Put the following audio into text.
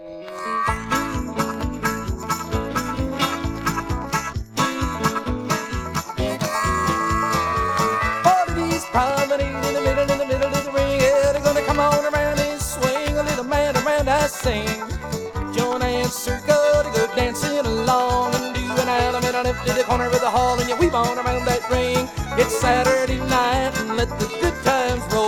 All of these promenade in the middle of the ring. Yeah, they're gonna come on around and swing a little man around I sing. Join and circle to go dancing along and do an element on up to the corner of the hall and you weave on around that ring. It's Saturday night and let the good times roll.